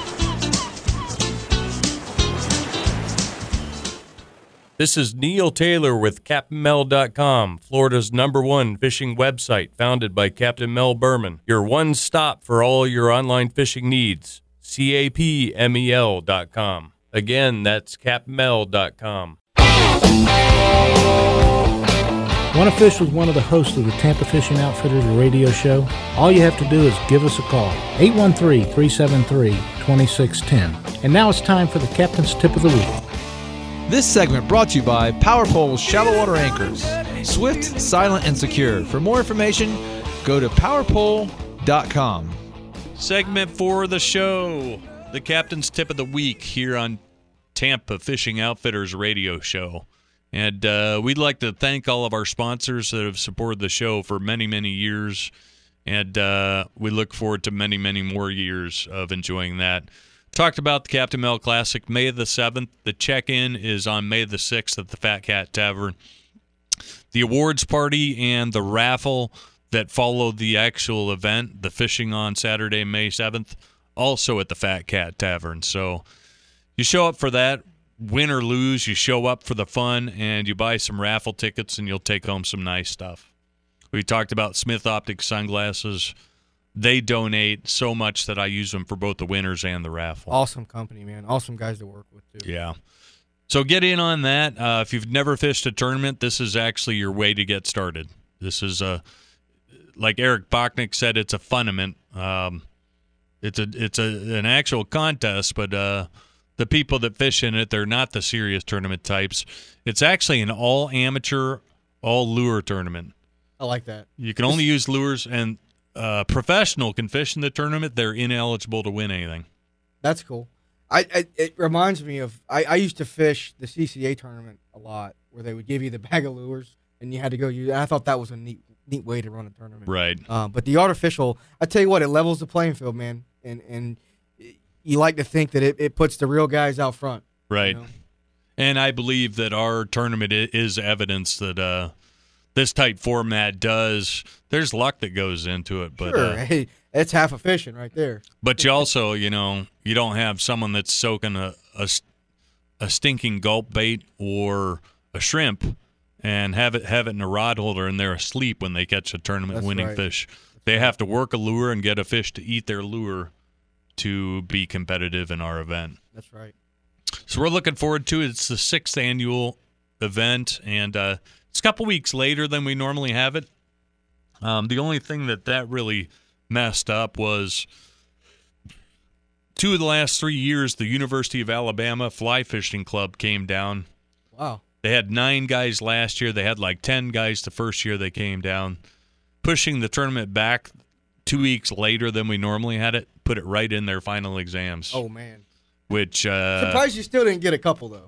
This is Neil Taylor with CaptainMel.com, Florida's #1 fishing website, founded by Captain Mel Berman. Your one stop for all your online fishing needs. CapMel.com. Again, that's CaptainMel.com. Want to fish with one of the hosts of the Tampa Fishing Outfitters radio show? All you have to do is give us a call, 813-373-2610. And now it's time for the Captain's Tip of the Week. This segment brought to you by PowerPole Shallow Water Anchors. Swift, silent, and secure. For more information, go to powerpole.com. Segment 4 of the show, the Captain's Tip of the Week here on Tampa Fishing Outfitters radio show. And we'd like to thank all of our sponsors that have supported the show for many, many years. And we look forward to many, many more years of enjoying that. Talked about the Captain Mel Classic, May the 7th. The check-in is on May the 6th at the Fat Cat Tavern. The awards party and the raffle that followed the actual event, the fishing on Saturday, May 7th, also at the Fat Cat Tavern. So you show up for that, win or lose, you show up for the fun, and you buy some raffle tickets, and you'll take home some nice stuff. We talked about Smith Optics sunglasses. They donate so much that I use them for both the winners and the raffle. Awesome company, man. Awesome guys to work with, too. Yeah. So get in on that. If you've never fished a tournament, this is actually your way to get started. This is, like Eric Bachnick said, it's a fundament. It's an actual contest, but the people that fish in it, they're not the serious tournament types. It's actually an all-amateur, all-lure tournament. I like that. You can only use lures, and professional can fish in the tournament. They're ineligible to win anything. That's cool. It reminds me of I used to fish the CCA tournament a lot, where they would give you the bag of lures and you had to go use. I thought that was a neat way to run a tournament. Right. But the artificial, I tell you what, it levels the playing field, man. And you like to think that it puts the real guys out front. Right. You know? And I believe that our tournament is evidence that this type format does. There's luck that goes into it, but sure. Hey, it's half a fishing right there. But you also, you don't have someone that's soaking a stinking gulp bait or a shrimp and have it in a rod holder and they're asleep when they catch a tournament winning fish. They have to work a lure and get a fish to eat their lure to be competitive in our event. That's right. So we're looking forward to it. It's the 6th annual event, and it's a couple weeks later than we normally have it. The only thing that really messed up was 2 of the last 3 years, the University of Alabama Fly Fishing Club came down. Wow. They had 9 guys last year. They had like 10 guys the first year they came down. Pushing the tournament back 2 weeks later than we normally had it, put it right in their final exams. Oh, man. Which surprised you still didn't get a couple, though.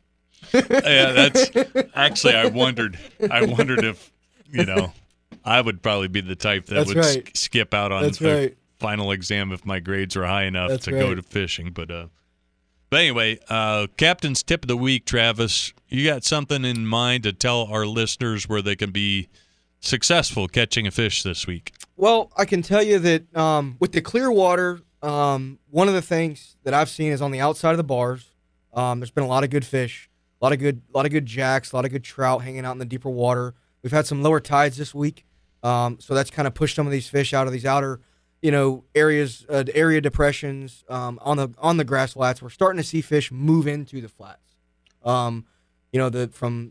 Yeah, that's actually I wondered if I would probably be the type that would skip out on the final exam if my grades were high enough to go to fishing. But anyway, Captain's tip of the week, Travis. You got something in mind to tell our listeners where they can be successful catching a fish this week? Well, I can tell you that with the clear water, one of the things that I've seen is on the outside of the bars. There's been a lot of good fish, a lot of good jacks, a lot of good trout hanging out in the deeper water. We've had some lower tides this week, so that's kind of pushed some of these fish out of these outer, areas, area depressions on the grass flats. We're starting to see fish move into the flats. From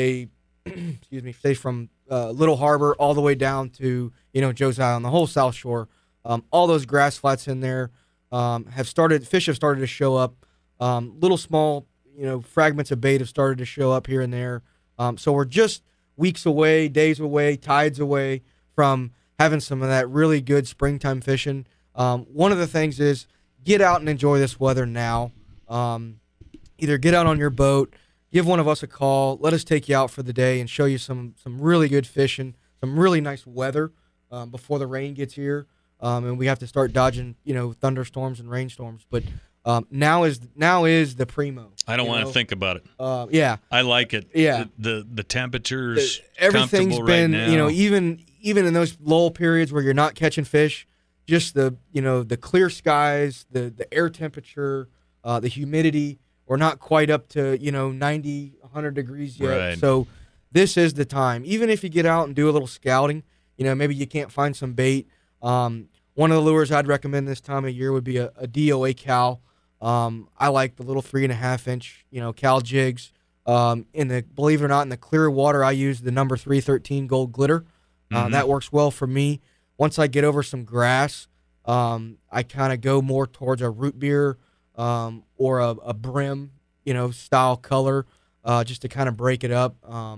Little Harbor all the way down to Joe's Island, the whole South Shore. All those grass flats in there fish have started to show up. Little small, fragments of bait have started to show up here and there. So we're just weeks away, days away, tides away from having some of that really good springtime fishing. One of the things is get out and enjoy this weather now. Either get out on your boat, give one of us a call, let us take you out for the day and show you some really good fishing, some really nice weather before the rain gets here. And we have to start dodging, thunderstorms and rainstorms. But now is the primo. I don't want to think about it. Yeah, I like it. Yeah, the temperatures. Everything's been, right now. even in those lull periods where you're not catching fish, just the clear skies, the air temperature, the humidity. We're not quite up to 90, 100 degrees yet. Right. So this is the time. Even if you get out and do a little scouting, maybe you can't find some bait. One of the lures I'd recommend this time of year would be a DOA Cal. I like the little 3.5-inch, Cal jigs. Believe it or not, in the clear water, I use the number 313 Gold Glitter. That works well for me. Once I get over some grass, I kind of go more towards a root beer or a brim, style color, just to kind of break it up.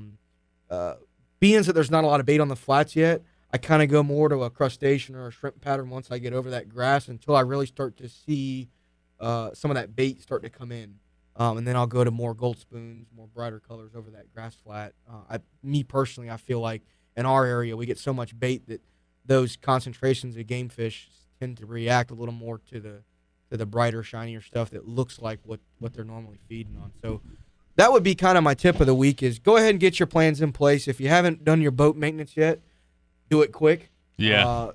Being that there's not a lot of bait on the flats yet, I kind of go more to a crustacean or a shrimp pattern once I get over that grass until I really start to see some of that bait start to come in. And then I'll go to more gold spoons, more brighter colors over that grass flat. Me personally, I feel like in our area we get so much bait that those concentrations of game fish tend to react a little more to the brighter, shinier stuff that looks like what they're normally feeding on. So that would be kind of my tip of the week is go ahead and get your plans in place. If you haven't done your boat maintenance yet, do it quick. Yeah.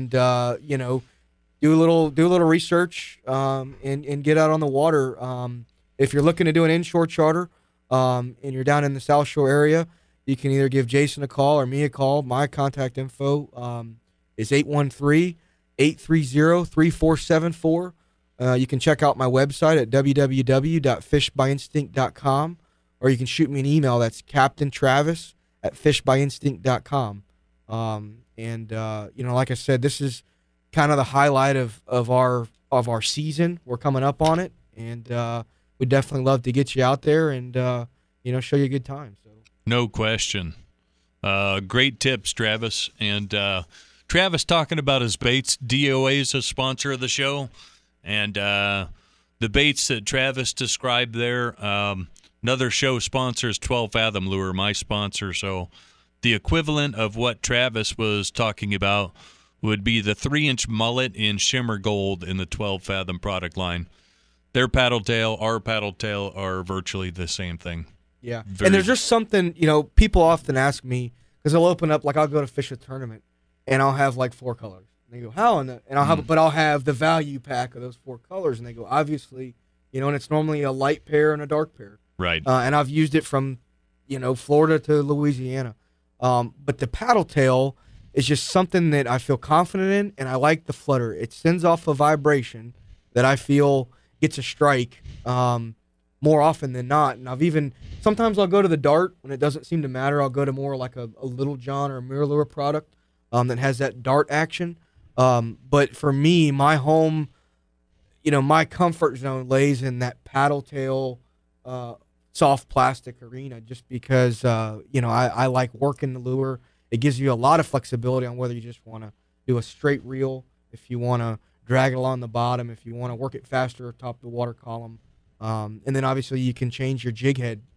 Do a little research and get out on the water. If you're looking to do an inshore charter and you're down in the South Shore area, you can either give Jason a call or me a call. My contact info is 813-830-3474. You can check out my website at www.fishbyinstinct.com, or you can shoot me an email. That's captaintravis@fishbyinstinct.com. Like I said, this is kind of the highlight of our season. We're coming up on it, and we'd definitely love to get you out there and show you a good time. So no question. Great tips, Travis. And Travis talking about his baits. DOA is a sponsor of the show, and the baits that Travis described there. Another show sponsor is 12 Fathom Lure, my sponsor. So the equivalent of what Travis was talking about would be the 3-inch mullet in shimmer gold in the 12 Fathom product line. Their paddle tail, our paddle tail are virtually the same thing. Yeah. And there's just something, people often ask me, because they'll open up, like I'll go to fish a tournament, and I'll have like 4 colors. And they go, how? And I'll have the value pack of those 4 colors. And they go, obviously, and it's normally a light pair and a dark pair. Right. And I've used it from, Florida to Louisiana. But the paddle tail is just something that I feel confident in, and I like the flutter. It sends off a vibration that I feel gets a strike more often than not. And sometimes I'll go to the dart when it doesn't seem to matter. I'll go to more like a Little John or a MirrOlure product that has that dart action. But for me, my home, my comfort zone lays in that paddle tail soft plastic arena just because, I like working the lure. It gives you a lot of flexibility on whether you just want to do a straight reel, if you want to drag it along the bottom, if you want to work it faster atop the water column. And then obviously you can change your jig head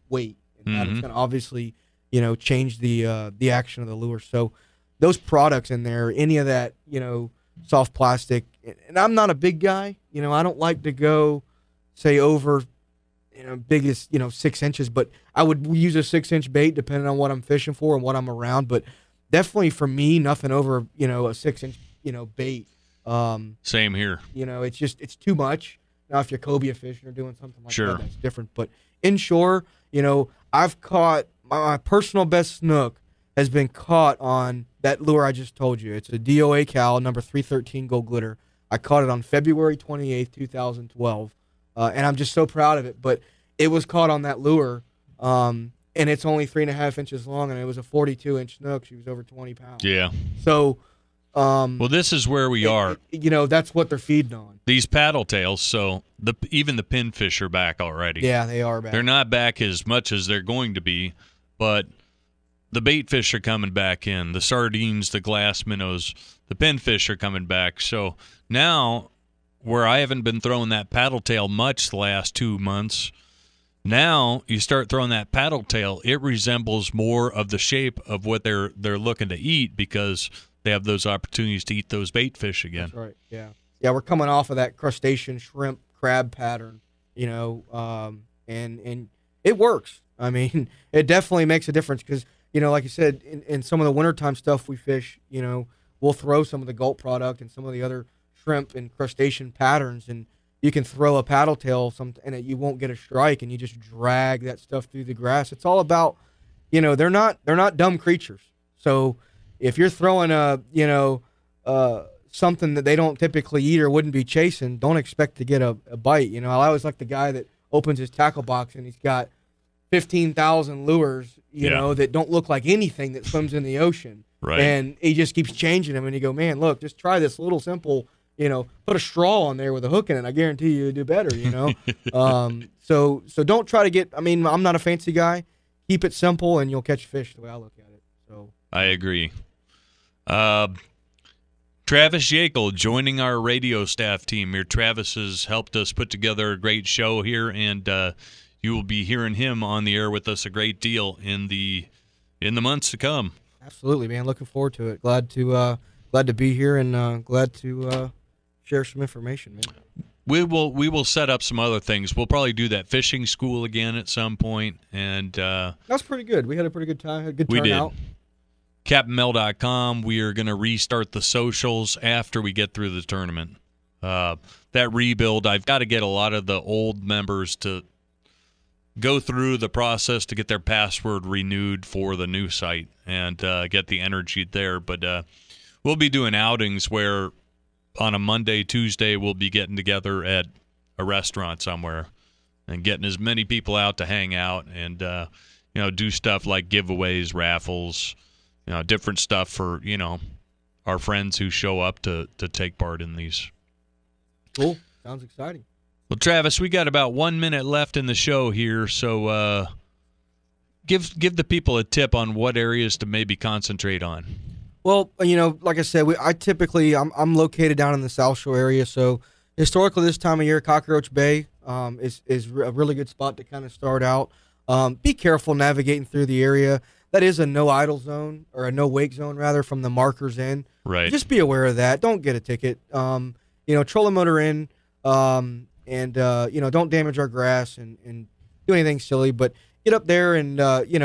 weight, and that it's going to obviously, change the action of the lure. So those products in there, any of that, soft plastic, and I'm not a big guy, I don't like to go, say, over, biggest, 6 inches, but I would use a 6-inch bait depending on what I'm fishing for and what I'm around. But definitely for me, nothing over, a 6-inch, bait. Same here. It's too much. Now, if you're cobia fishing or doing something like that, that's different. But inshore, I've caught my personal best snook has been caught on that lure I just told you. It's a DOA Cal number 313 Gold Glitter. I caught it on February 28th, 2012. And I'm just so proud of it. But it was caught on that lure, and it's only 3.5 inches long, and it was a 42-inch snook. She was over 20 pounds. Yeah. So, well, this is where we are. That's what they're feeding on. These paddle tails, so even the pinfish are back already. Yeah, they are back. They're not back as much as they're going to be, but the bait fish are coming back in. The sardines, the glass minnows, the pinfish are coming back. So now, where I haven't been throwing that paddle tail much the last 2 months, now you start throwing that paddle tail, it resembles more of the shape of what they're looking to eat because they have those opportunities to eat those bait fish again. That's right, yeah. Yeah, we're coming off of that crustacean, shrimp, crab pattern, and it works. I mean, it definitely makes a difference because, like you said, in some of the wintertime stuff we fish, we'll throw some of the gulp product and some of the other shrimp and crustacean patterns, and you can throw a paddle tail and you won't get a strike, and you just drag that stuff through the grass. It's all about, they're not dumb creatures. So if you're throwing something that they don't typically eat or wouldn't be chasing, don't expect to get a bite. I always like the guy that opens his tackle box and he's got 15,000 lures, that don't look like anything that swims in the ocean. Right. And he just keeps changing them, and you go, man, look, just try this little simple, put a straw on there with a hook in it. I guarantee you'll do better, So don't try to get, I'm not a fancy guy. Keep it simple, and you'll catch fish the way I look at it. So I agree. Travis Yakel joining our radio staff team here. Travis has helped us put together a great show here, and you will be hearing him on the air with us a great deal in the months to come. Absolutely, man. Looking forward to it. Glad to be here, and glad to share some information, man. We will set up some other things. We'll probably do that fishing school again at some point, and that's pretty good. We had a pretty good time. Had a good turnout. We did. CaptainMel.com. We are going to restart the socials after we get through the tournament. That rebuild, I've got to get a lot of the old members to go through the process to get their password renewed for the new site and get the energy there. But we'll be doing outings where on a Monday, Tuesday, we'll be getting together at a restaurant somewhere and getting as many people out to hang out and do stuff like giveaways, raffles, different stuff for, our friends who show up to take part in these. Cool. Sounds exciting. Well, Travis, we got about 1 minute left in the show here, so give the people a tip on what areas to maybe concentrate on. Well, like I said, I'm located down in the South Shore area, so historically this time of year, Cockroach Bay is a really good spot to kind of start out. Be careful navigating through the area. That is a no idle zone, or a no wake zone rather, from the markers in. Right. Just be aware of that. Don't get a ticket. Trolling motor in, and don't damage our grass and do anything silly. But get up there and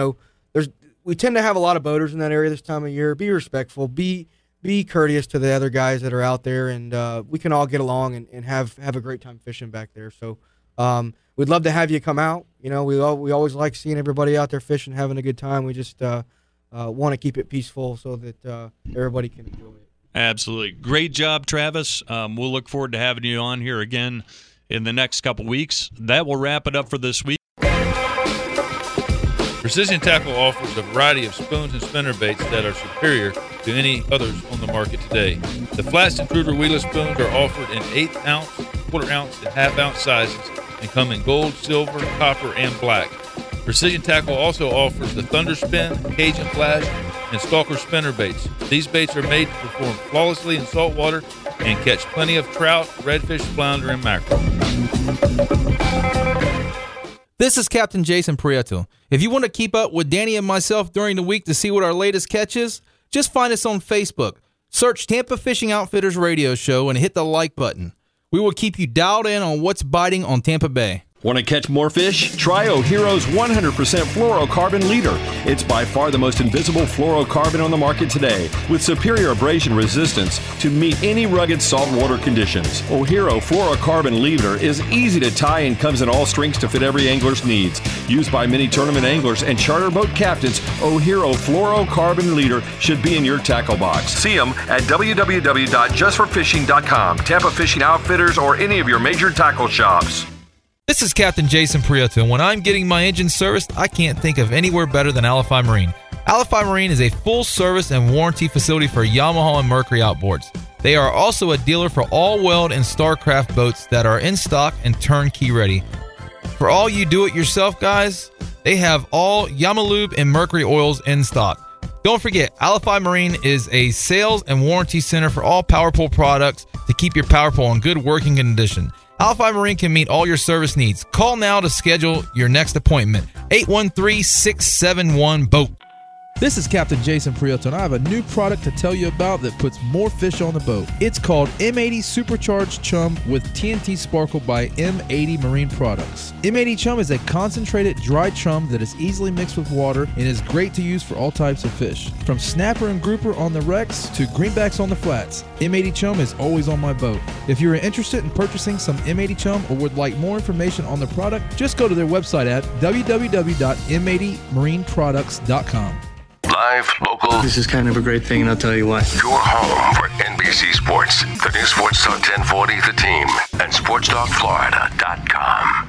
we tend to have a lot of boaters in that area this time of year. Be respectful. Be courteous to the other guys that are out there, and we can all get along and have a great time fishing back there. So we'd love to have you come out. We always like seeing everybody out there fishing, having a good time. We just want to keep it peaceful so that everybody can enjoy it. Absolutely. Great job, Travis. We'll look forward to having you on here again in the next couple weeks. That will wrap it up for this week. Precision Tackle offers a variety of spoons and spinnerbaits that are superior to any others on the market today. The Flats Intruder Wheeler spoons are offered in 1/8 ounce, 1/4 ounce, and 1/2 ounce sizes and come in gold, silver, copper, and black. Precision Tackle also offers the Thunder Spin, Cajun Flash, and Stalker spinnerbaits. These baits are made to perform flawlessly in saltwater and catch plenty of trout, redfish, flounder, and mackerel. This is Captain Jason Prieto. If you want to keep up with Danny and myself during the week to see what our latest catch is, just find us on Facebook. Search Tampa Fishing Outfitters Radio Show and hit the like button. We will keep you dialed in on what's biting on Tampa Bay. Want to catch more fish? Try O'Hero's 100% fluorocarbon leader. It's by far the most invisible fluorocarbon on the market today, with superior abrasion resistance to meet any rugged saltwater conditions. O'Hero fluorocarbon leader is easy to tie and comes in all strengths to fit every angler's needs. Used by many tournament anglers and charter boat captains, O'Hero fluorocarbon leader should be in your tackle box. See them at www.justforfishing.com, Tampa Fishing Outfitters, or any of your major tackle shops. This is Captain Jason Prieto, and when I'm getting my engine serviced, I can't think of anywhere better than Alify Marine. Alify Marine is a full-service and warranty facility for Yamaha and Mercury outboards. They are also a dealer for all Weld and Starcraft boats that are in stock and turnkey ready. For all you do-it-yourself guys, they have all Yamalube and Mercury oils in stock. Don't forget, Alify Marine is a sales and warranty center for all Power Pole products to keep your Power Pole in good working condition. Alify Marine can meet all your service needs. Call now to schedule your next appointment. 813-671-BOAT. This is Captain Jason Prieto, and I have a new product to tell you about that puts more fish on the boat. It's called M80 Supercharged Chum with TNT Sparkle by M80 Marine Products. M80 Chum is a concentrated dry chum that is easily mixed with water and is great to use for all types of fish. From snapper and grouper on the wrecks to greenbacks on the flats, M80 Chum is always on my boat. If you're interested in purchasing some M80 Chum or would like more information on the product, just go to their website at www.m80marineproducts.com. Live, local. This is kind of a great thing, and I'll tell you why. Your home for NBC Sports, the new Sports Talk 1040, The Team, and SportsTalkFlorida.com.